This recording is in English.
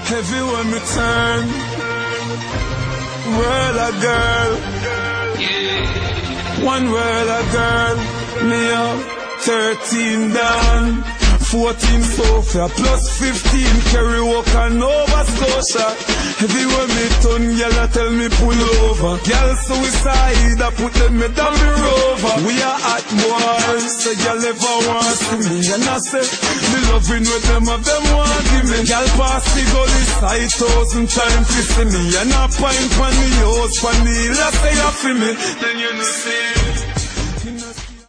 Everywhere me turn, world a girl. One world a girl. Me up 13 down, 14 Sophia, plus 15 Kerry Walker, Nova Scotia. Everywhere me turn, girl a tell me pull over. Girl suicide, I put them me down the rover. We are hot boys, so girl ever want to me. And I say, me loving with them of them want give me. Girl pass the gully side 1,000 times to see me. And I pint from the house, from the hill, I say you feel me. Then you know see.